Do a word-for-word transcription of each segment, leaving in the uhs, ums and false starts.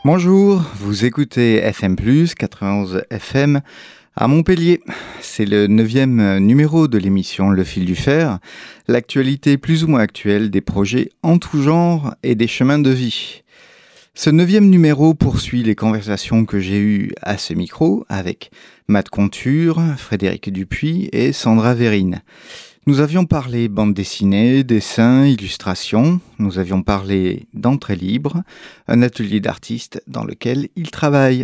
Bonjour, vous écoutez F M plus, quatre-vingt-onze F M à Montpellier. C'est le neuvième numéro de l'émission Le Fil du Fer, l'actualité plus ou moins actuelle des projets en tout genre et des chemins de vie. Ce neuvième numéro poursuit les conversations que j'ai eues à ce micro avec Matt Conture, Frédéric Dupuis et Sandra Vérine. Nous avions parlé bande dessinée, dessin, illustration. Nous avions parlé d'entrée libre, un atelier d'artistes dans lequel ils travaillent.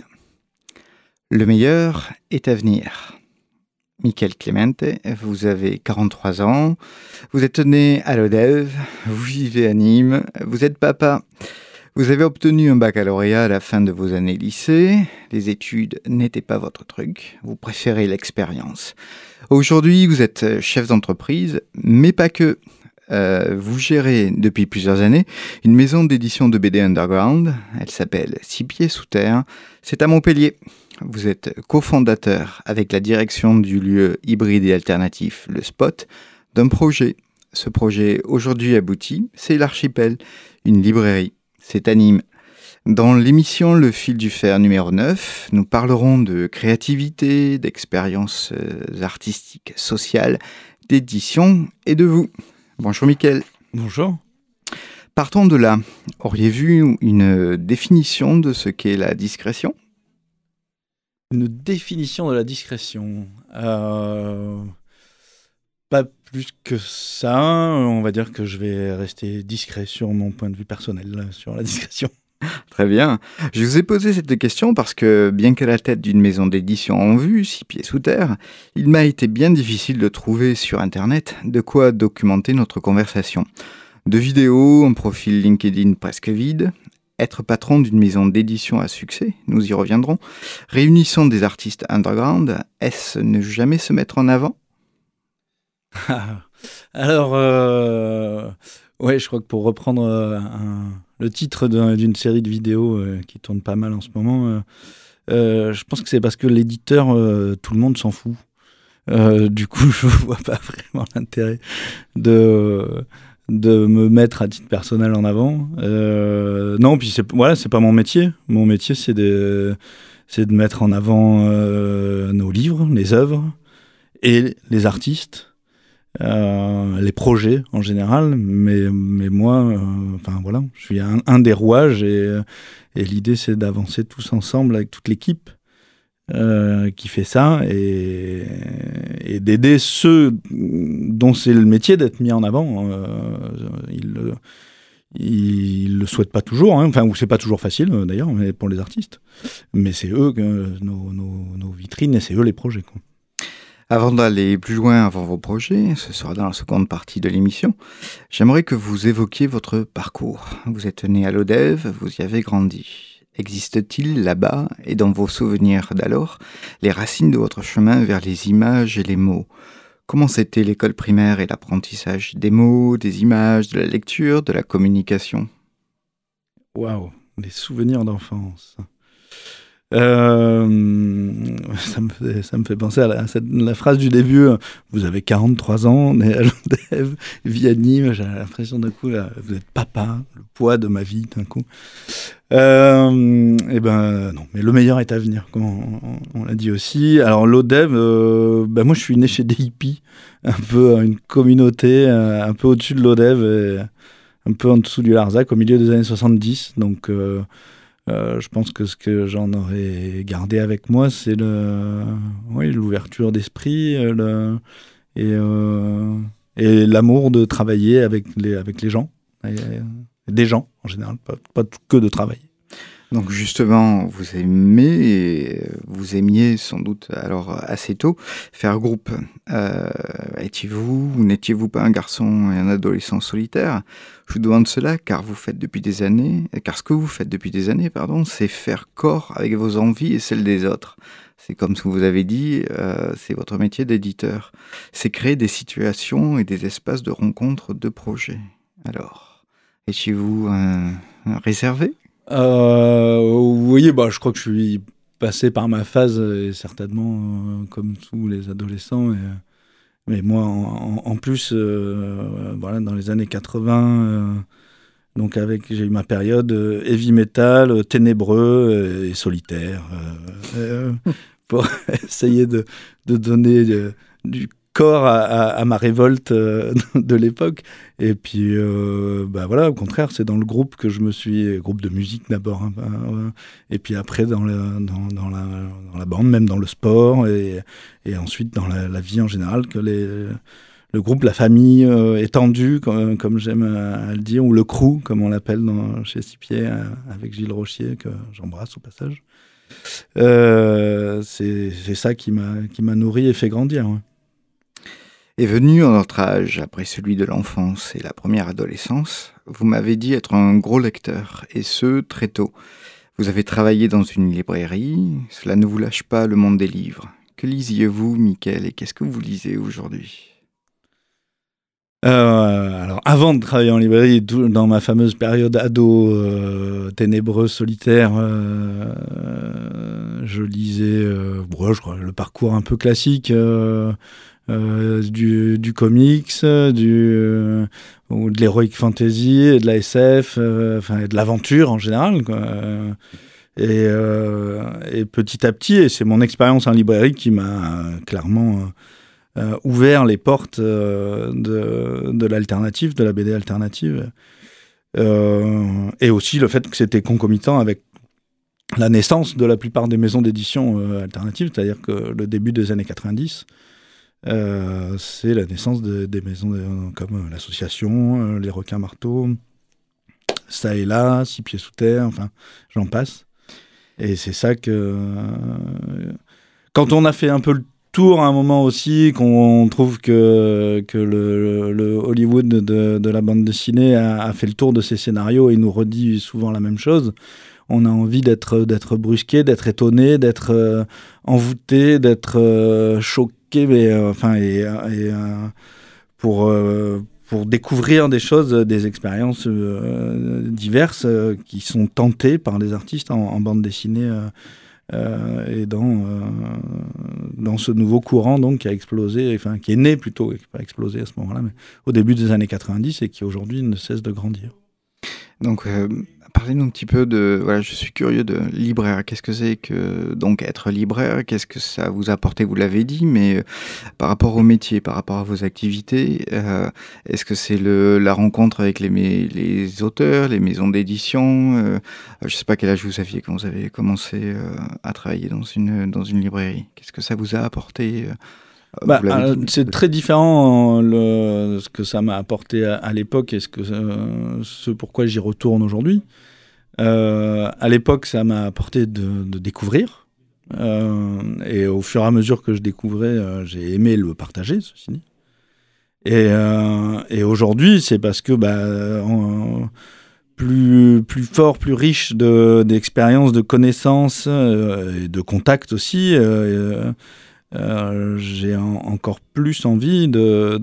Le meilleur est à venir. Michael Clemente, vous avez quarante-trois ans, vous êtes né à l'Odève, vous vivez à Nîmes, vous êtes papa. Vous avez obtenu un baccalauréat à la fin de vos années lycée. Les études n'étaient pas votre truc. Vous préférez l'expérience. Aujourd'hui, vous êtes chef d'entreprise, mais pas que. Euh, vous gérez depuis plusieurs années une maison d'édition de B D underground. Elle s'appelle Six Pieds Sous Terre. C'est à Montpellier. Vous êtes cofondateur avec la direction du lieu hybride et alternatif Le Spot d'un projet. Ce projet aujourd'hui abouti, c'est l'Archipel, une librairie. C'est à Nîmes. Dans l'émission Le Fil du Fer numéro neuf, nous parlerons de créativité, d'expériences artistiques, sociales, d'édition et de vous. Bonjour Mickaël. Bonjour. Partons de là. Auriez-vous une définition de ce qu'est la discrétion ? Une définition de la discrétion euh... Pas plus que ça, on va dire que je vais rester discret sur mon point de vue personnel, sur la discrétion. Très bien. Je vous ai posé cette question parce que, bien qu'à la tête d'une maison d'édition en vue, Six Pieds Sous Terre, il m'a été bien difficile de trouver sur Internet de quoi documenter notre conversation. Deux vidéos, un profil LinkedIn presque vide, être patron d'une maison d'édition à succès, nous y reviendrons, réunissant des artistes underground, est-ce ne jamais se mettre en avant ? Alors, euh, ouais, je crois que pour reprendre euh, un, le titre d'un, d'une série de vidéos euh, qui tourne pas mal en ce moment, euh, euh, je pense que c'est parce que l'éditeur, euh, tout le monde s'en fout. Euh, du coup, je vois pas vraiment l'intérêt de de me mettre à titre personnel en avant. Euh, non, puis c'est voilà, c'est pas mon métier. Mon métier, c'est de c'est de mettre en avant euh, nos livres, les œuvres et les artistes. Euh, les projets en général, mais, mais moi, euh, enfin voilà, je suis un, un des rouages et, et l'idée c'est d'avancer tous ensemble avec toute l'équipe euh, qui fait ça et, et d'aider ceux dont c'est le métier d'être mis en avant. Euh, ils le, ils le souhaitent pas toujours, hein, enfin, ou c'est pas toujours facile d'ailleurs, mais pour les artistes. Mais c'est eux euh, nos, nos, nos vitrines et c'est eux les projets, quoi. Avant d'aller plus loin avant vos projets, ce sera dans la seconde partie de l'émission, j'aimerais que vous évoquiez votre parcours. Vous êtes né à l'Odève, vous y avez grandi. Existe-t-il là-bas, et dans vos souvenirs d'alors, les racines de votre chemin vers les images et les mots ? Comment c'était l'école primaire et l'apprentissage des mots, des images, de la lecture, de la communication ? Waouh, les souvenirs d'enfance. Euh, ça, me fait, ça me fait penser à la, à cette, la phrase du début. Vous avez quarante-trois ans, né à l'Odève, vie à Nîmes. J'ai l'impression d'un coup, là, vous êtes papa, le poids de ma vie d'un coup. Euh, et ben non, mais le meilleur est à venir, comme on, on, on l'a dit aussi. Alors l'Odève, euh, ben moi je suis né chez des hippies, un peu une communauté, un peu au-dessus de l'Odève, et un peu en dessous du Larzac, au milieu des années soixante-dix. Donc euh, Euh, je pense que ce que j'en aurais gardé avec moi, c'est le, oui, l'ouverture d'esprit le, et, euh, et l'amour de travailler avec les, avec les gens, et, et des gens en général, pas, pas que de travailler. Donc justement, vous aimez, vous aimiez sans doute alors assez tôt faire groupe. Euh, étiez-vous ou n'étiez-vous pas un garçon et un adolescent solitaire ? Je vous demande cela car vous faites depuis des années, car ce que vous faites depuis des années, pardon, c'est faire corps avec vos envies et celles des autres. C'est comme ce que vous avez dit, euh, c'est votre métier d'éditeur. C'est créer des situations et des espaces de rencontre, de projets. Alors, étiez-vous un, un réservé ? Euh, oui, bah, je crois que je suis passé par ma phase, et certainement euh, comme tous les adolescents. Et, mais moi, en, en, en plus, euh, voilà, dans les années quatre-vingts, euh, Donc avec, j'ai eu ma période euh, heavy metal, euh, ténébreux euh, et solitaire, euh, euh, pour essayer de, de donner euh, du corps à, à, à ma révolte euh, de l'époque. Et puis, euh, bah voilà, au contraire, c'est dans le groupe que je me suis, groupe de musique d'abord, hein, euh, et puis après dans, le, dans, dans, la, dans la bande, même dans le sport, et, et ensuite dans la, la vie en général, que les... le groupe, la famille euh, étendue, comme, comme j'aime à, à le dire, ou le crew, comme on l'appelle dans, chez Sipier, euh, avec Gilles Rochier, que j'embrasse au passage. Euh, c'est, c'est ça qui m'a, qui m'a nourri et fait grandir. Ouais. Est venu un autre âge, après celui de l'enfance et la première adolescence. Vous m'avez dit être un gros lecteur, et ce, très tôt. Vous avez travaillé dans une librairie, cela ne vous lâche pas le monde des livres. Que lisiez-vous, Mickaël, et qu'est-ce que vous lisez aujourd'hui ? Euh, alors, avant de travailler en librairie, dans ma fameuse période ado, euh, ténébreuse, solitaire, euh, je lisais euh, bon, je crois, le parcours un peu classique euh, euh, du, du comics, du, euh, ou de l'heroic fantasy, et de la S F, euh, enfin, de l'aventure en général, quoi. Et, euh, et petit à petit, et c'est mon expérience en librairie qui m'a euh, clairement... Euh, Euh, ouvert les portes euh, de, de l'alternative, de la B D alternative. Euh, et aussi le fait que c'était concomitant avec la naissance de la plupart des maisons d'édition euh, alternatives, c'est-à-dire que le début des années quatre-vingt-dix, euh, c'est la naissance de, des maisons de, comme euh, l'association, euh, les requins marteaux, ça et là, six pieds sous terre, enfin, j'en passe. Et c'est ça que... Euh, quand on a fait un peu le tour à un moment aussi, qu'on trouve que, que le, le Hollywood de, de la bande dessinée a, a fait le tour de ses scénarios et nous redit souvent la même chose. On a envie d'être, d'être brusqué, d'être étonné, d'être euh, envoûté, d'être euh, choqué, mais, euh, enfin, et, et euh, pour, euh, pour découvrir des choses, des expériences euh, diverses euh, qui sont tentées par les artistes en, en bande dessinée euh, Euh, et dans, euh, dans ce nouveau courant donc, qui a explosé, enfin qui est né plutôt, qui n'a pas explosé à ce moment-là, mais au début des années quatre-vingt-dix et qui aujourd'hui ne cesse de grandir. Donc, euh, parlez-nous un petit peu de... Voilà, je suis curieux de libraire. Qu'est-ce que c'est que donc être libraire ? Qu'est-ce que ça vous a apporté ? Vous l'avez dit, mais euh, par rapport au métier, par rapport à vos activités, euh, est-ce que c'est le, la rencontre avec les, les auteurs, les maisons d'édition euh, Je ne sais pas quel âge vous aviez quand vous avez commencé euh, à travailler dans une, dans une librairie. Qu'est-ce que ça vous a apporté ? Bah, euh, c'est très différent le, ce que ça m'a apporté à, à l'époque et ce, que, euh, ce pourquoi j'y retourne aujourd'hui. Euh, à l'époque, ça m'a apporté de, de découvrir. Euh, et au fur et à mesure que je découvrais, euh, j'ai aimé le partager, ceci dit. Et, euh, et aujourd'hui, c'est parce que bah, on, plus, plus fort, plus riche de, d'expériences, de connaissances euh, et de contacts aussi, euh, Euh, j'ai en, encore plus envie de,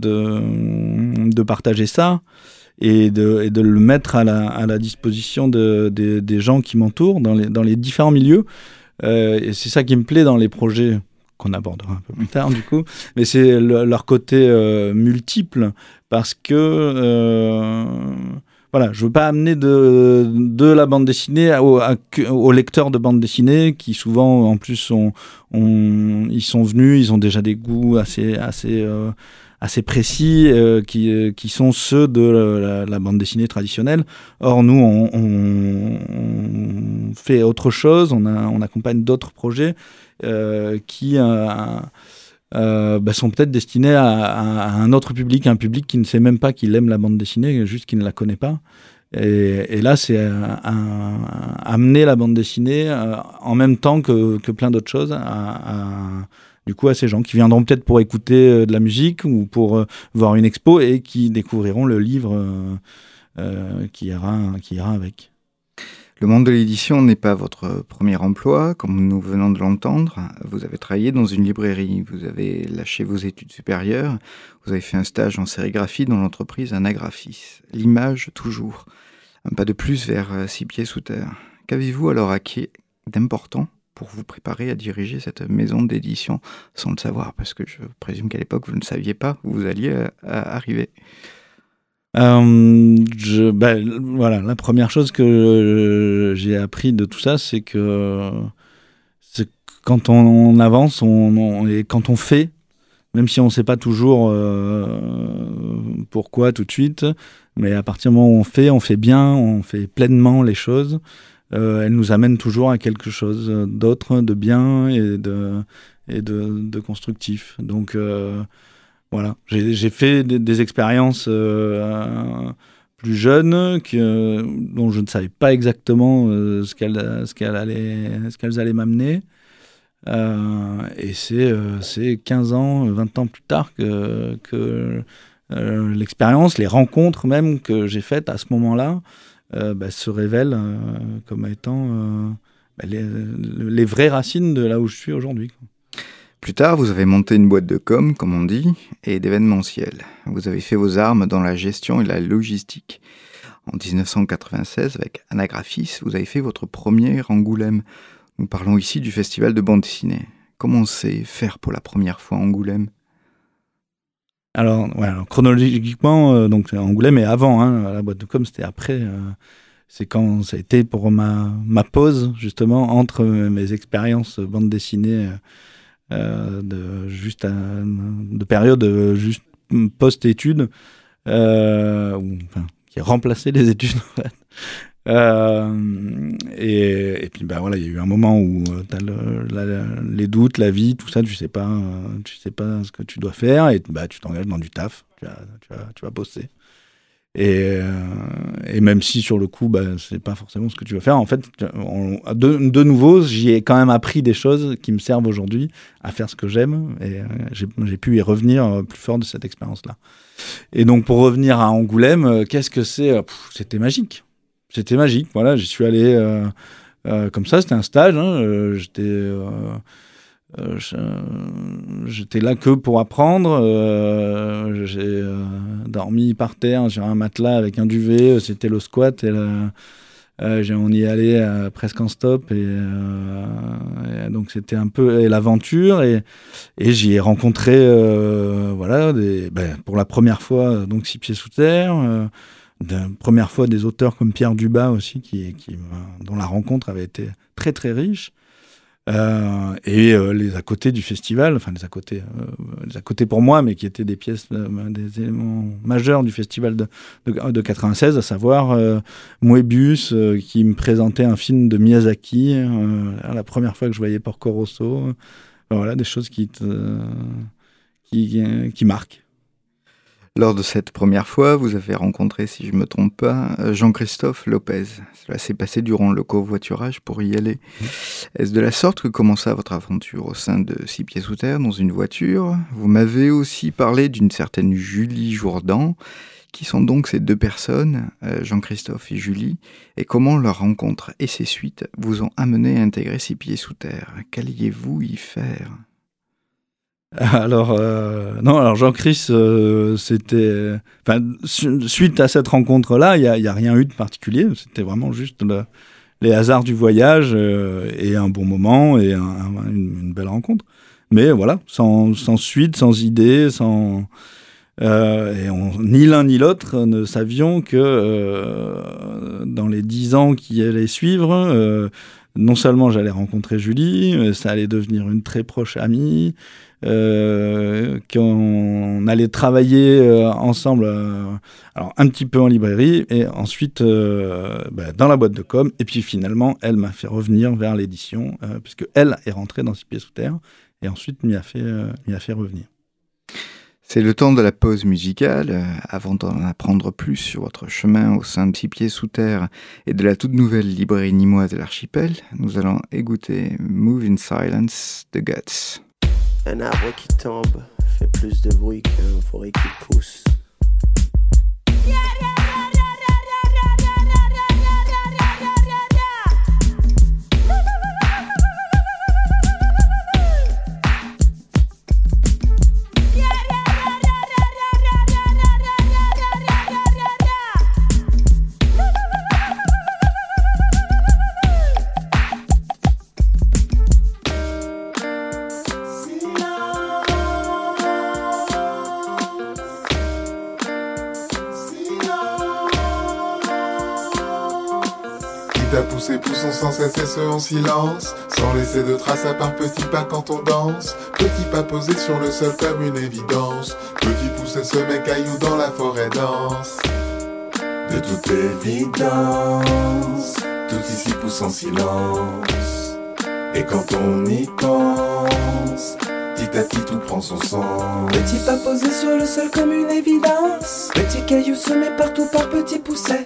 de, de partager ça et de, et de le mettre à la, à la disposition de, de, des gens qui m'entourent dans les, dans les différents milieux. Euh, et c'est ça qui me plaît dans les projets qu'on abordera un peu plus tard du coup, mais c'est le, leur côté euh, multiple parce que euh, voilà, je veux pas amener de, de la bande dessinée aux, aux lecteurs de bande dessinée qui souvent en plus sont, ont, ils sont venus, ils ont déjà des goûts assez, assez, euh, assez précis euh, qui, qui sont ceux de la, la bande dessinée traditionnelle. Or nous, on, on, on fait autre chose, on, a, on accompagne d'autres projets euh, qui... Euh, Euh, bah, sont peut-être destinés à, à, à un autre public, un public qui ne sait même pas qu'il aime la bande dessinée, juste qu'il ne la connaît pas. Et, et là, c'est un, un, amener la bande dessinée euh, en même temps que, que plein d'autres choses à, à, du coup, à ces gens qui viendront peut-être pour écouter euh, de la musique ou pour euh, voir une expo et qui découvriront le livre euh, euh, qui, ira, qui ira avec. Le monde de l'édition n'est pas votre premier emploi, comme nous venons de l'entendre. Vous avez travaillé dans une librairie, vous avez lâché vos études supérieures, vous avez fait un stage en sérigraphie dans l'entreprise Anagraphis. L'image, toujours. Un pas de plus vers six pieds sous terre. Qu'avez-vous alors acquis d'important pour vous préparer à diriger cette maison d'édition sans le savoir ? Parce que je présume qu'à l'époque, vous ne saviez pas où vous alliez arriver. Euh, je, bah, voilà, la première chose que j'ai appris de tout ça, c'est que, c'est que quand on, on avance on, on, et quand on fait, même si on ne sait pas toujours euh, pourquoi tout de suite, mais à partir du moment où on fait, on fait bien, on fait pleinement les choses, euh, elles nous amènent toujours à quelque chose d'autre, de bien et de, et de, de constructif. Donc euh, voilà, j'ai, j'ai fait des, des expériences euh, plus jeunes que, dont je ne savais pas exactement euh, ce, qu'elles, ce, qu'elles allaient, ce qu'elles allaient m'amener. Euh, et c'est, euh, c'est quinze ans, vingt ans plus tard que, que euh, l'expérience, les rencontres même que j'ai faites à ce moment-là euh, bah, se révèlent euh, comme étant euh, bah, les, les vraies racines de là où je suis aujourd'hui, quoi. Plus tard, vous avez monté une boîte de com, comme on dit, et d'événementiel. Vous avez fait vos armes dans la gestion et la logistique. En dix-neuf cent quatre-vingt-seize, avec Anagraphis, vous avez fait votre premier Angoulême. Nous parlons ici du festival de bande dessinée. Comment c'est faire pour la première fois Angoulême ? Alors, ouais, alors chronologiquement, euh, donc Angoulême est avant, hein, la boîte de com, c'était après. Euh, c'est quand ça a été pour ma, ma pause, justement, entre mes expériences bande dessinée euh, de, juste à, de période juste post-études, euh, ou, enfin, qui a remplacé les études, en fait. Euh, et, et puis bah voilà, il y a eu un moment où euh, t'as le, la, les doutes, la vie, tout ça, tu sais pas, euh, tu sais pas ce que tu dois faire et bah tu t'engages dans du taf, tu vas, tu vas, tu vas bosser. Et, euh, et même si sur le coup, bah c'est pas forcément ce que tu veux faire, en fait, on, de, de nouveau, j'y ai quand même appris des choses qui me servent aujourd'hui à faire ce que j'aime et euh, j'ai, j'ai pu y revenir plus fort de cette expérience-là. Et donc pour revenir à Angoulême, euh, qu'est-ce que c'est ? Pff, c'était magique. C'était magique, voilà, j'y suis allé euh, euh, comme ça, c'était un stage, hein, euh, j'étais, euh, euh, j'étais là que pour apprendre, euh, j'ai euh, dormi par terre sur un matelas avec un duvet, c'était le squat, et, la, euh, on y allait euh, presque en stop, et, euh, et donc c'était un peu et l'aventure, et, et j'y ai rencontré, euh, voilà, des, ben, pour la première fois, donc Six Pieds Sous Terre, euh, de première fois des auteurs comme Pierre Dubas aussi, qui, qui, dont la rencontre avait été très très riche. Euh, et euh, les à côté du festival, enfin les à côté, euh, les à côté pour moi, mais qui étaient des pièces, euh, des éléments majeurs du festival de, de, de quatre-vingt-seize, à savoir euh, Moebius, euh, qui me présentait un film de Miyazaki, euh, la première fois que je voyais Porco Rosso. Euh, voilà, des choses qui, te, euh, qui, qui marquent. Lors de cette première fois, vous avez rencontré, si je ne me trompe pas, Jean-Christophe Lopez. Cela s'est passé durant le covoiturage pour y aller. Mmh. Est-ce de la sorte que commença votre aventure au sein de Six Pieds Sous Terre, dans une voiture ? Vous m'avez aussi parlé d'une certaine Julie Jourdan. Qui sont donc ces deux personnes, euh, Jean-Christophe et Julie, et comment leur rencontre et ses suites vous ont amené à intégrer Six Pieds Sous Terre ? Qu'alliez-vous y faire ? Alors, euh, non, alors Jean-Chris, euh, c'était. Enfin, su- suite à cette rencontre-là, il n'y a, y a rien eu de particulier. C'était vraiment juste le, les hasards du voyage euh, et un bon moment et un, un, une, une belle rencontre. Mais voilà, sans, sans suite, sans idée, sans. Euh, et on, ni l'un ni l'autre ne savions que euh, dans les dix ans qui allaient suivre, euh, non seulement j'allais rencontrer Julie, ça allait devenir une très proche amie. Euh, qu'on allait travailler euh, ensemble, euh, alors un petit peu en librairie et ensuite euh, bah, dans la boîte de com, et puis finalement elle m'a fait revenir vers l'édition euh, puisque elle est rentrée dans Six Pieds Sous Terre et ensuite m'y a fait, euh, m'y a fait revenir. C'est le temps de la pause musicale. Avant d'en apprendre plus sur votre chemin au sein de Six Pieds Sous Terre et de la toute nouvelle librairie nîmoise de l'Archipel, nous allons écouter Move in Silence de Guts. Un arbre qui tombe fait plus de bruit qu'une forêt qui pousse. Petit à pousser, poussons sans cesse et ce en silence, sans laisser de traces à part petits pas quand on danse. Petit pas posé sur le sol comme une évidence. Petit poussé se met caillou dans la forêt dense. De toute évidence, tout ici pousse en silence. Et quand on y pense, petit à petit tout prend son sens. Petit pas posé sur le sol comme une évidence. Petit caillou semé partout par petits poussets.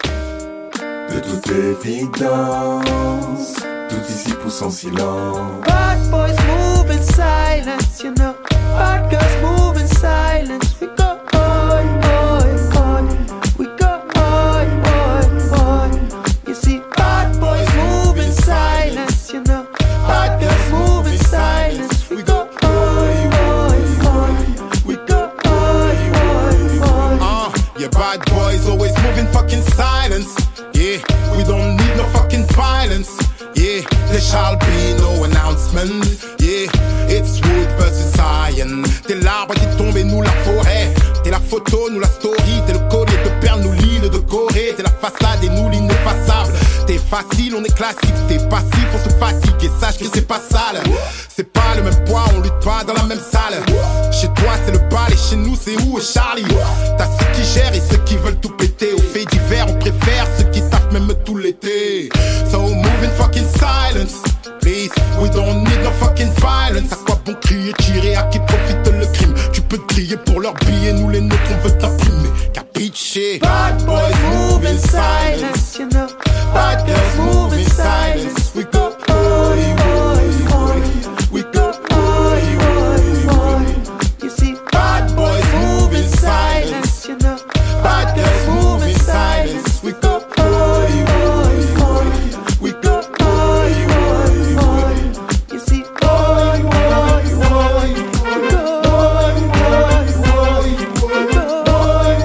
De toute évidence, tout ici pousse en silence. Bad boys move in silence, you know. Bad girls move in silence. We go on, on, on. We go on, on, on. You see, bad boys move in silence, you know. Bad girls move in silence. We go on, on, on. We go on, on, on. Uh, yeah, bad boys always move in fucking silence. Yeah, we don't need no fucking violence. Yeah, there shall be no announcement. Yeah, it's wood versus iron. T'es l'arbre qui tombe et nous la forêt. T'es la photo, nous la story. T'es le collier de perles, nous l'île de Corée. T'es la façade et nous l'ineffaçable. T'es facile, on est classique. T'es passif, on se fatigue. Et sache que c'est pas sale. C'est pas le même poids, on lutte pas dans la même salle. Chez toi c'est le bal et chez nous c'est où est Charlie. T'as ceux qui gèrent et ceux qui veulent tout péter. Au fait divers on préfère ceux qui taffent même tout l'été. So move in fucking silence, please. We don't need no fucking violence. À quoi bon crier, tirer, à qui profite le crime. Tu peux te crier pour leurs billets, nous les nôtres on veut t'imprimer. Capiche. Bad boys move in silence, you know. Bad girls move in silence. We go on, on, on. We go on, on, on. You see, bad boys move in silence, you know. Bad girls move in silence. We go on, on, on. We go on, on, on. You see, on, on, on. We go on, on, on. We go on,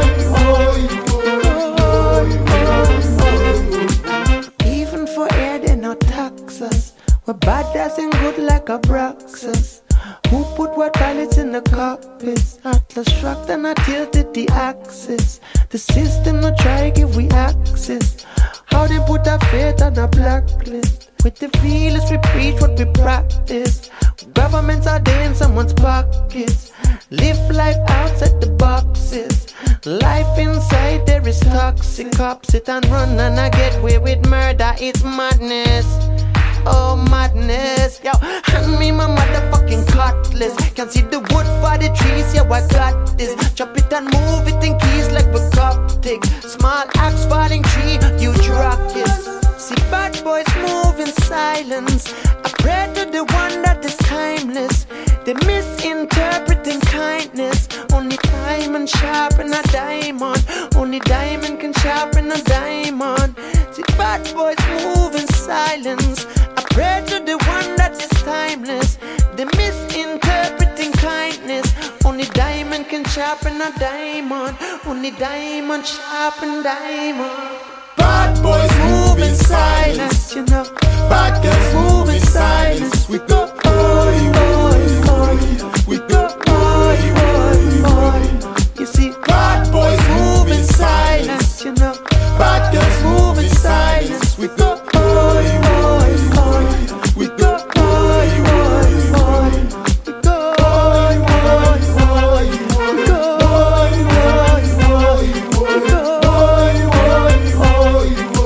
on, on. Even for air they not tax us. We're badass and good like a Braxus. Who put what pilots in the cockpits? Atlas struck and I tilted the axis. The system no try give we access. How they put our faith on a blacklist? With the feelers we preach what we practice. Governments are there in someone's pockets. Live life outside the boxes. Life inside there is toxic. Cops sit and run and I get away with murder. It's madness. Oh madness, yo, hand me my motherfucking cutlass. Can see the wood for the trees, yeah I got this. Chop it and move it in keys like we're Coptic. Small axe falling tree, huge rockets. See bad boys move in silence. I pray to the one that is timeless. They misinterpreting kindness. Only diamond sharpen a diamond. Only diamond can sharpen a diamond. See bad boys move in silence. I pray to the one that is timeless. They misinterpreting kindness. Only diamond can sharpen a diamond. Only diamond sharpen diamond. Bad boys move in silence, you know. Bad girls move in silence. We go on, on, on. We go on, on, on. You see, bad boys move in silence, you know. Bad girls move in silence. We go on, on, on. We go on, on, on. We go on, on, on. We go on, on, on. We go on, on, on.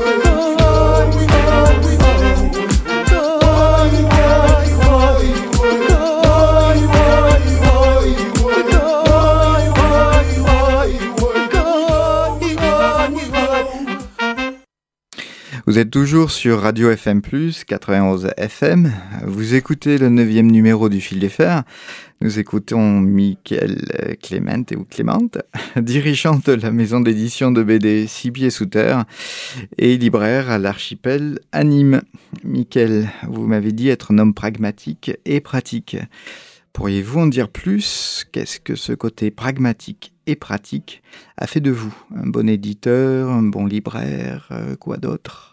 Vous êtes toujours sur Radio F M plus, quatre-vingt-onze F M. Vous écoutez le neuvième numéro du Fil des Fers. Nous écoutons Mickaël Clément, ou Clémente, dirigeante de la maison d'édition de B D Six Pieds Sous Terre et libraire à l'Archipel à Nîmes. Mickaël, vous m'avez dit être un homme pragmatique et pratique. Pourriez-vous en dire plus? Qu'est-ce que ce côté pragmatique et pratique a fait de vous? Un bon éditeur, un bon libraire, euh, quoi d'autre?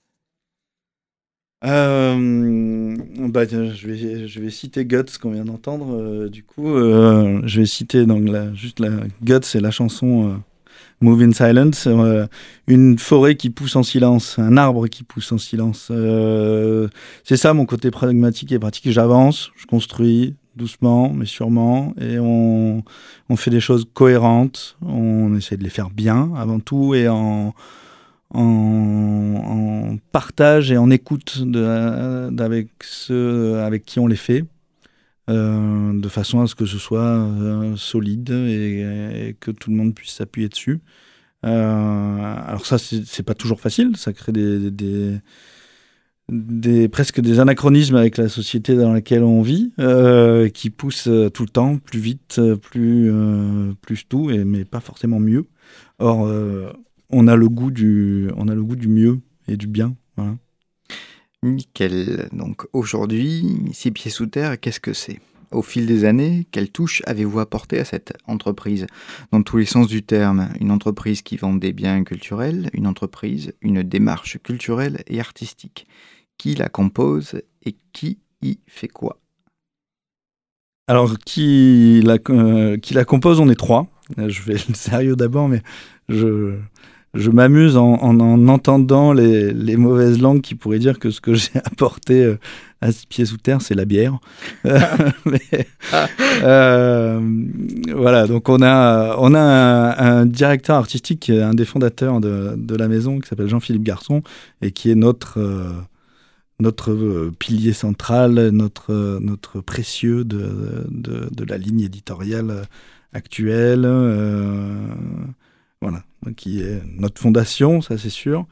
Euh, bah, je, vais, je vais citer Guts qu'on vient d'entendre. Euh, du coup, euh, je vais citer donc la, juste la Guts, c'est la chanson euh, Move in silence, euh, une forêt qui pousse en silence, un arbre qui pousse en silence. Euh, c'est ça mon côté pragmatique et pratique. J'avance, je construis doucement mais sûrement, et on, on fait des choses cohérentes, on essaie de les faire bien avant tout, et en, en, en partage et en écoute de, d'avec ceux avec qui on les fait. Euh, de façon à ce que ce soit euh, solide et, et que tout le monde puisse s'appuyer dessus. Euh, alors ça, c'est, c'est pas toujours facile, ça crée des, des, des, presque des anachronismes avec la société dans laquelle on vit, euh, qui poussent tout le temps, plus vite, plus, euh, plus tout, et, mais pas forcément mieux. Or, euh, on a le goût du, on a le goût du mieux et du bien, voilà. Nickel. Donc aujourd'hui, Six Pieds Sous Terre, qu'est-ce que c'est ? Au fil des années, quelle touche avez-vous apporté à cette entreprise ? Dans tous les sens du terme, une entreprise qui vend des biens culturels, une entreprise, une démarche culturelle et artistique. Qui la compose et qui y fait quoi ? Alors, qui la, euh, qui la compose, on est trois. Je vais le sérieux d'abord, mais je... Je m'amuse en, en, en entendant les, les mauvaises langues qui pourraient dire que ce que j'ai apporté à Six Pieds Sous Terre, c'est la bière. Mais, euh, voilà, donc on a, on a un, un directeur artistique, un des fondateurs de, de la maison, qui s'appelle Jean-Philippe Garçon, et qui est notre, euh, notre pilier central, notre, notre précieux de, de, de la ligne éditoriale actuelle. Euh, Voilà, qui est notre fondation, ça c'est sûr.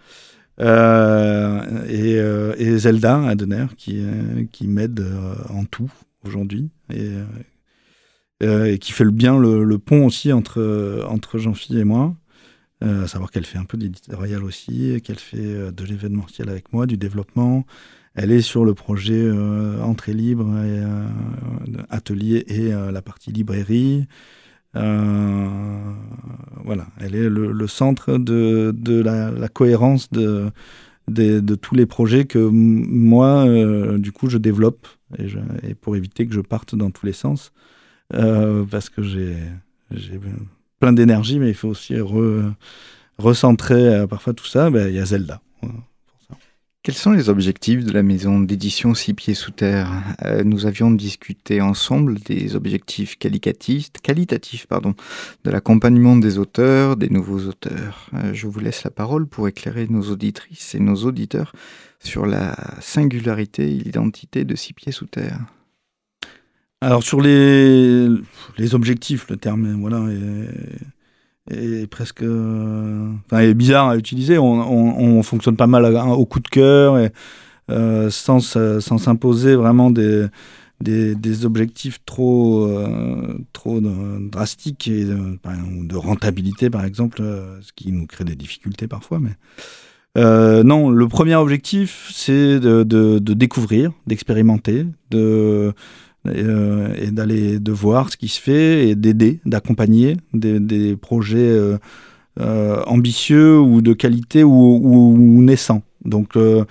Euh, et, euh, et Zelda Adener, qui, euh, qui m'aide euh, en tout aujourd'hui. Et, euh, et qui fait le bien le, le pont aussi entre, entre Jean-Philippe et moi. Euh, à savoir qu'elle fait un peu d'éditorial aussi, qu'elle fait de l'événementiel avec moi, du développement. Elle est sur le projet euh, Entrée libre, et, euh, atelier et euh, la partie librairie. Euh, voilà, elle est le, le centre de, de la, la cohérence de, de, de tous les projets que m- moi, euh, du coup, je développe, et, je, et pour éviter que je parte dans tous les sens, euh, parce que j'ai, j'ai plein d'énergie, mais il faut aussi re, recentrer euh, parfois tout ça. Ben, il y a Zelda. Voilà. Quels sont les objectifs de la maison d'édition Six Pieds Sous Terre ? euh, Nous avions discuté ensemble des objectifs qualitatifs, qualitatifs pardon, de l'accompagnement des auteurs, des nouveaux auteurs. Euh, je vous laisse la parole pour éclairer nos auditrices et nos auditeurs sur la singularité et l'identité de Six Pieds Sous Terre. Alors sur les, les objectifs, le terme voilà, est... est presque euh, enfin, est bizarre à utiliser. On, on, on fonctionne pas mal à, au coup de cœur, et, euh, sans, sans s'imposer vraiment des, des, des objectifs trop, euh, trop de, drastiques et de, de rentabilité, par exemple, euh, ce qui nous crée des difficultés parfois. Mais euh, non, le premier objectif, c'est de, de, de découvrir, d'expérimenter, de Et, euh, et d'aller de voir ce qui se fait et d'aider, d'accompagner des, des projets euh, euh, ambitieux ou de qualité ou, ou, ou naissants. Donc euh,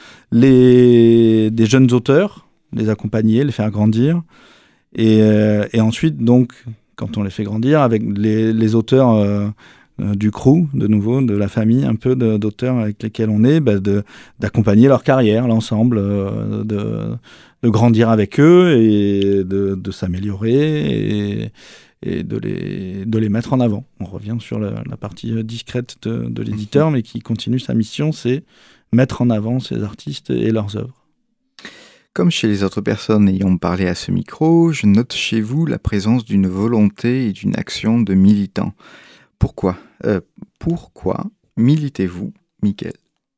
les des jeunes auteurs, les accompagner, les faire grandir, et, euh, et ensuite donc quand on les fait grandir avec les, les auteurs euh, euh, du crew, de nouveau, de la famille, un peu de, d'auteurs avec lesquels on est, bah, de, d'accompagner leur carrière, l'ensemble, euh, de de grandir avec eux et de, de s'améliorer et, et de, les, de les mettre en avant. On revient sur la, la partie discrète de, de l'éditeur, mais qui continue sa mission, c'est mettre en avant ces artistes et leurs œuvres. Comme chez les autres personnes ayant parlé à ce micro, je note chez vous la présence d'une volonté et d'une action de militant. Pourquoi euh, Pourquoi militez-vous, Mickaël ?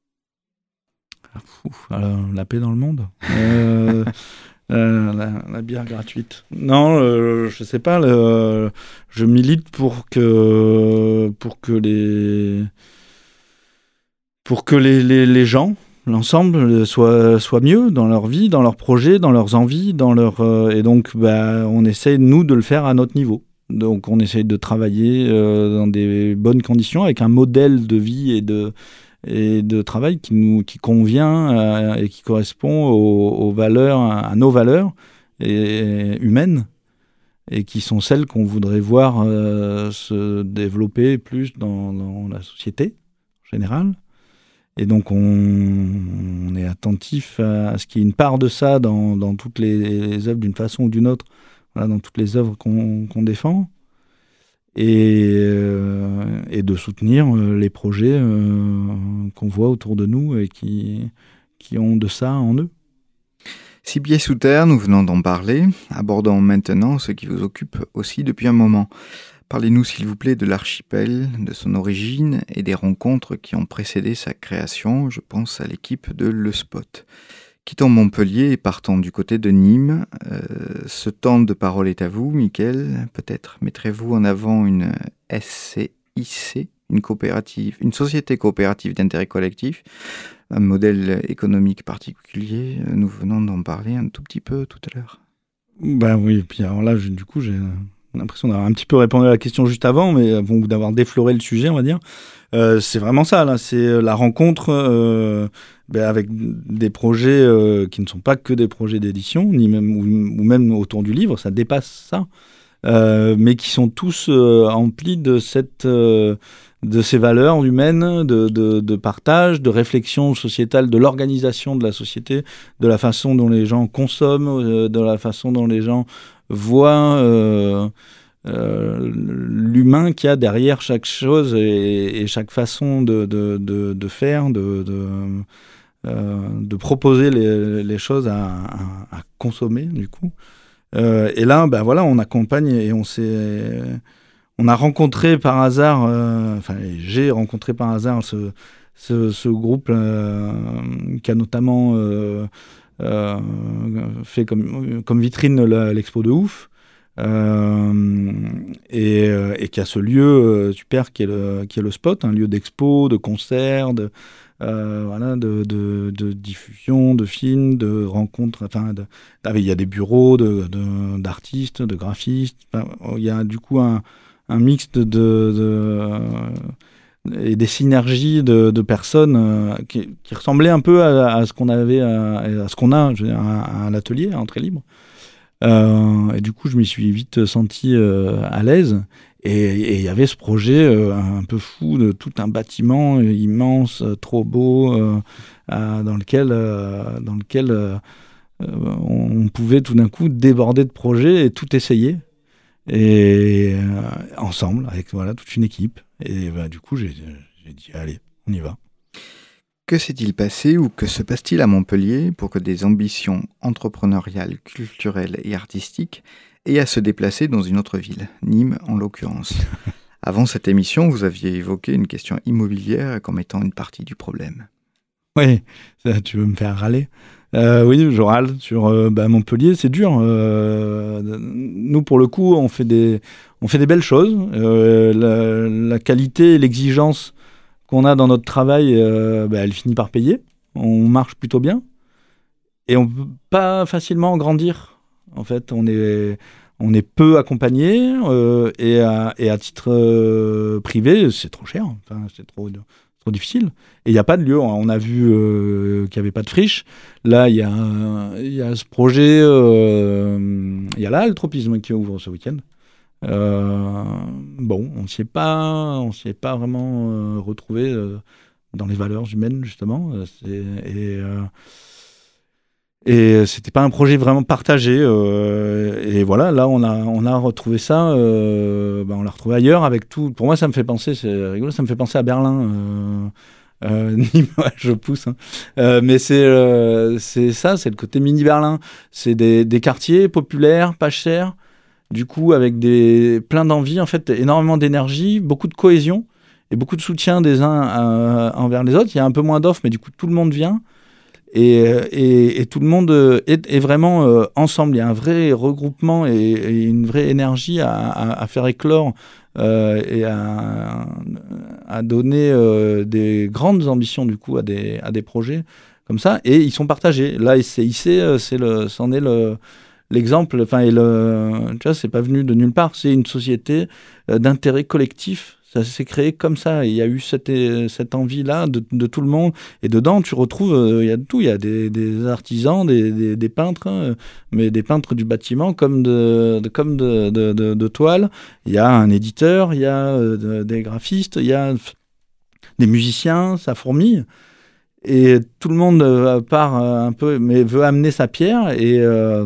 Ouf, alors, la paix dans le monde, euh, euh, la, la bière gratuite. Non, euh, je sais pas. Le, je milite pour que pour que les pour que les, les, les gens, l'ensemble, soient soient mieux dans leur vie, dans leurs projets, dans leurs envies, dans leur euh, et donc bah on essaye nous de le faire à notre niveau. Donc on essaye de travailler euh, dans des bonnes conditions avec un modèle de vie et de et de travail qui nous qui convient euh, et qui correspond aux, aux valeurs, à nos valeurs et, humaines, et qui sont celles qu'on voudrait voir euh, se développer plus dans, dans la société en général. Et donc on, on est attentif à, à ce qu'il y ait une part de ça dans, dans toutes les, les œuvres d'une façon ou d'une autre, voilà, dans toutes les œuvres qu'on, qu'on défend, et, euh, et de soutenir euh, les projets euh, qu'on voit autour de nous et qui, qui ont de ça en eux. Six pieds sous terre, nous venons d'en parler. Abordons maintenant ce qui vous occupe aussi depuis un moment. Parlez-nous s'il vous plaît de l'archipel, de son origine et des rencontres qui ont précédé sa création. Je pense à l'équipe de Le Spot. Quittons Montpellier et partons du côté de Nîmes. Euh, ce temps de parole est à vous, Mickaël. Peut-être mettrez-vous en avant une S C I C, une coopérative, une société coopérative d'intérêt collectif, un modèle économique particulier. Nous venons d'en parler un tout petit peu tout à l'heure. Ben oui, et puis alors là, je, du coup, j'ai l'impression d'avoir un petit peu répondu à la question juste avant, mais bon, d'avoir défloré le sujet, on va dire. Euh, c'est vraiment ça, là. C'est la rencontre euh, ben avec des projets euh, qui ne sont pas que des projets d'édition, ni même, ou, ou même autour du livre, ça dépasse ça, euh, mais qui sont tous euh, emplis de cette... Euh, de ces valeurs humaines, de, de, de partage, de réflexion sociétale, de l'organisation de la société, de la façon dont les gens consomment, euh, de la façon dont les gens voient euh, euh, l'humain qu'il y a derrière chaque chose et, et chaque façon de, de, de, de faire, de, de, euh, de proposer les, les choses à, à, à consommer, du coup. Euh, et là, ben voilà, on accompagne et on s'est... On a rencontré par hasard, euh, enfin j'ai rencontré par hasard ce, ce, ce groupe euh, qui a notamment euh, euh, fait comme, comme vitrine la, l'expo de ouf euh, et, et qui a ce lieu euh, super qui est, le, qui est le Spot, un lieu d'expo, de concerts, de, euh, voilà, de, de, de diffusion, de films, de rencontres. Enfin, de, il y a des bureaux de, de, d'artistes, de graphistes. Enfin, il y a du coup un un mix de, de, de, et des synergies de, de personnes euh, qui, qui ressemblaient un peu à, à ce qu'on avait, à, à ce qu'on a je veux dire, à, à l'atelier, à Entrée Libre. Euh, et du coup, je m'y suis vite senti euh, à l'aise. Et il y avait ce projet euh, un peu fou de tout un bâtiment euh, immense, euh, trop beau, euh, euh, dans lequel, euh, dans lequel euh, on pouvait tout d'un coup déborder de projets et tout essayer. Et euh, ensemble, avec voilà, toute une équipe. Et bah, du coup, j'ai, j'ai dit, allez, on y va. Que s'est-il passé ou que se passe-t-il à Montpellier pour que des ambitions entrepreneuriales, culturelles et artistiques aient à se déplacer dans une autre ville, Nîmes en l'occurrence? Avant cette émission, vous aviez évoqué une question immobilière comme étant une partie du problème. Oui, ça, tu veux me faire râler? Euh, oui, je râle sur euh, bah, Montpellier, c'est dur. Euh, nous, pour le coup, on fait des, on fait des belles choses. Euh, la, la qualité et l'exigence qu'on a dans notre travail, euh, bah, elle finit par payer. On marche plutôt bien. Et on ne peut pas facilement grandir. En fait, on est, on est peu accompagné. Euh, et, à, et à titre euh, privé, c'est trop cher. Enfin, c'est trop... trop difficile. Et il n'y a pas de lieu. On a vu euh, qu'il n'y avait pas de friche. Là, il y, y a ce projet... Il euh, y a là le tropisme qui ouvre ce week-end. Euh, bon, on ne s'y est pas, on s'y est pas vraiment euh, retrouvé euh, dans les valeurs humaines, justement. C'est, et... Euh, Et c'était pas un projet vraiment partagé. Euh, et voilà, là, on a, on a retrouvé ça. Euh, ben on l'a retrouvé ailleurs avec tout. Pour moi, ça me fait penser, c'est rigolo, ça me fait penser à Berlin. Euh, euh, Nîmes, ouais, je pousse. Hein. Euh, mais c'est, euh, c'est ça, c'est le côté mini Berlin. C'est des, des quartiers populaires, pas chers. Du coup, avec des, plein d'envie, en fait, énormément d'énergie, beaucoup de cohésion et beaucoup de soutien des uns à, envers les autres. Il y a un peu moins d'offres, mais du coup, tout le monde vient. Et, et, et tout le monde est, est vraiment euh, ensemble. Il y a un vrai regroupement et, et une vraie énergie à, à, à faire éclore euh, et à, à donner euh, des grandes ambitions du coup à des, à des projets comme ça. Et ils sont partagés. Là, S C I C, c'est le, c'en est le, l'exemple. Enfin, et le, tu vois, c'est pas venu de nulle part. C'est une société d'intérêt collectif. Ça s'est créé comme ça. Il y a eu cette, cette envie-là de, de tout le monde. Et dedans, tu retrouves, euh, il y a de tout. Il y a des, des artisans, des, des, des peintres, hein, mais des peintres du bâtiment comme de, de, comme de, de, de, de toile. Il y a un éditeur, il y a euh, de, des graphistes, il y a des musiciens, ça fourmille. Et tout le monde euh, part euh, un peu, mais veut amener sa pierre. Et... Euh,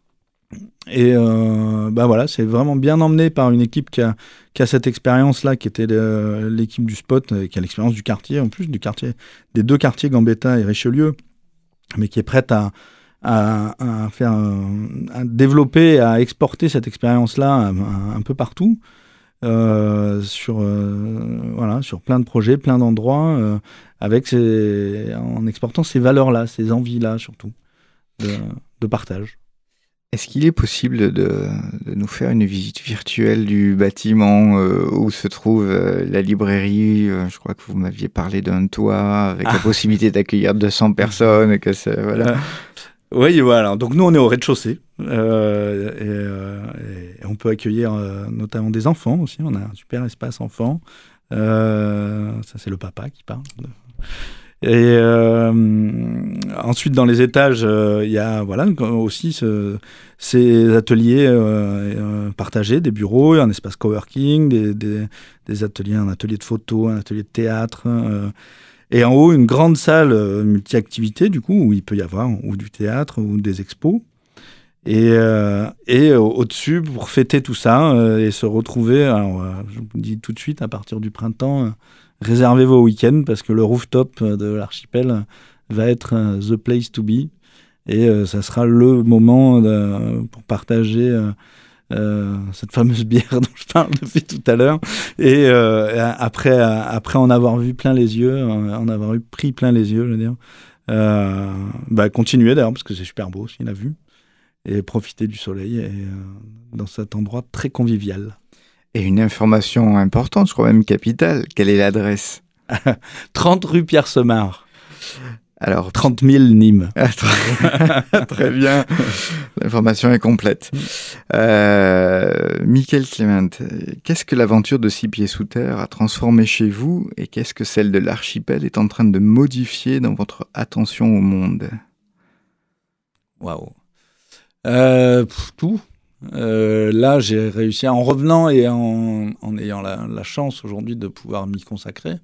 Et euh, bah voilà, c'est vraiment bien emmené par une équipe qui a, qui a cette expérience-là, qui était le, l'équipe du Spot, qui a l'expérience du quartier, en plus du quartier, des deux quartiers, Gambetta et Richelieu, mais qui est prête à, à, à faire, à développer, à exporter cette expérience-là un, un peu partout, euh, sur, euh, voilà, sur plein de projets, plein d'endroits, euh, avec ces, en exportant ces valeurs-là, ces envies-là surtout, de, de partage. Est-ce qu'il est possible de, de nous faire une visite virtuelle du bâtiment euh, où se trouve euh, la librairie? euh, Je crois que vous m'aviez parlé d'un toit avec ah. la possibilité d'accueillir deux cents personnes. Et que c'est, voilà. Euh, oui, voilà. Donc nous, on est au rez-de-chaussée. Euh, et, euh, et on peut accueillir euh, notamment des enfants aussi. On a un super espace enfant. Euh, ça, c'est le papa qui parle. Et euh, ensuite, dans les étages, il euh, y a voilà, aussi ce, ces ateliers euh, euh, partagés, des bureaux, un espace coworking, des, des, des ateliers, un atelier de photo, un atelier de théâtre. Euh, et en haut, une grande salle euh, multi-activités, du coup, où il peut y avoir ou du théâtre ou des expos. Et, euh, et au-dessus, pour fêter tout ça euh, et se retrouver, alors, euh, je vous dis tout de suite, à partir du printemps, euh, réservez vos week-ends parce que le rooftop de l'archipel va être uh, the place to be et euh, ça sera le moment de, pour partager euh, euh, cette fameuse bière dont je parle depuis tout à l'heure et euh, après, après en avoir vu plein les yeux, en avoir eu pris plein les yeux, je veux dire, euh, bah, continuer d'ailleurs parce que c'est super beau aussi la vue et profiter du soleil et, euh, dans cet endroit très convivial. Et une information importante, je crois même capitale, quelle est l'adresse? trente rue Pierre Semard. Alors, trente mille Nîmes. Très bien, l'information est complète. Euh, Michael Clément, qu'est-ce que l'aventure de Six Pieds Sous Terre a transformé chez vous et qu'est-ce que celle de l'archipel est en train de modifier dans votre attention au monde? Waouh. Euh, tout. Euh, là, j'ai réussi, en revenant et en, en ayant la, la chance aujourd'hui de pouvoir m'y consacrer,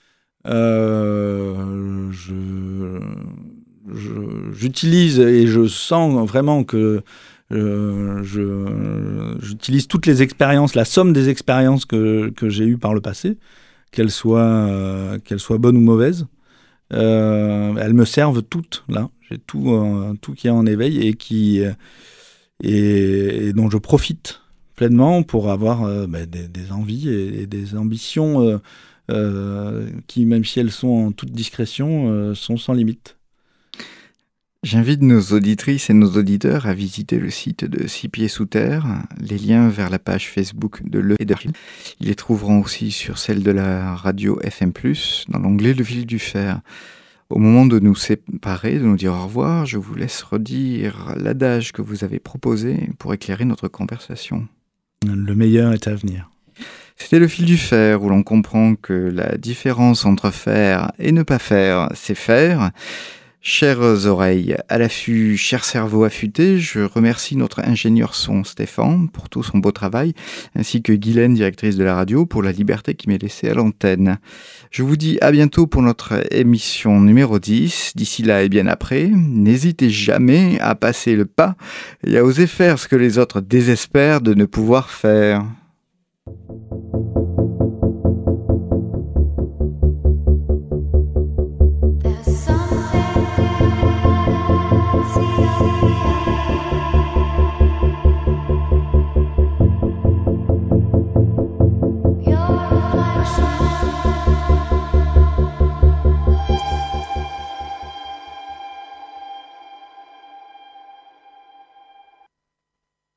euh, je, je, j'utilise et je sens vraiment que euh, je, j'utilise toutes les expériences, la somme des expériences que, que j'ai eues par le passé, qu'elles soient, euh, qu'elles soient bonnes ou mauvaises. Euh, elles me servent toutes, là. J'ai tout, euh, tout qui est en éveil et qui... Euh, Et, et dont je profite pleinement pour avoir euh, bah, des, des envies et, et des ambitions euh, euh, qui, même si elles sont en toute discrétion, euh, sont sans limite. J'invite nos auditrices et nos auditeurs à visiter le site de Six Pieds Sous Terre, les liens vers la page Facebook de Le et de Ils les trouveront aussi sur celle de la radio F M plus, dans l'onglet Le Fil du Fer. Au moment de nous séparer, de nous dire au revoir, je vous laisse redire l'adage que vous avez proposé pour éclairer notre conversation. Le meilleur est à venir. C'était Le Fil du Fer, où l'on comprend que la différence entre faire et ne pas faire, c'est faire. Chères oreilles à l'affût, chers cerveaux affûtés, je remercie notre ingénieur son Stéphane pour tout son beau travail, ainsi que Guylaine, directrice de la radio, pour la liberté qui m'est laissée à l'antenne. Je vous dis à bientôt pour notre émission numéro dix. D'ici là et bien après, n'hésitez jamais à passer le pas et à oser faire ce que les autres désespèrent de ne pouvoir faire.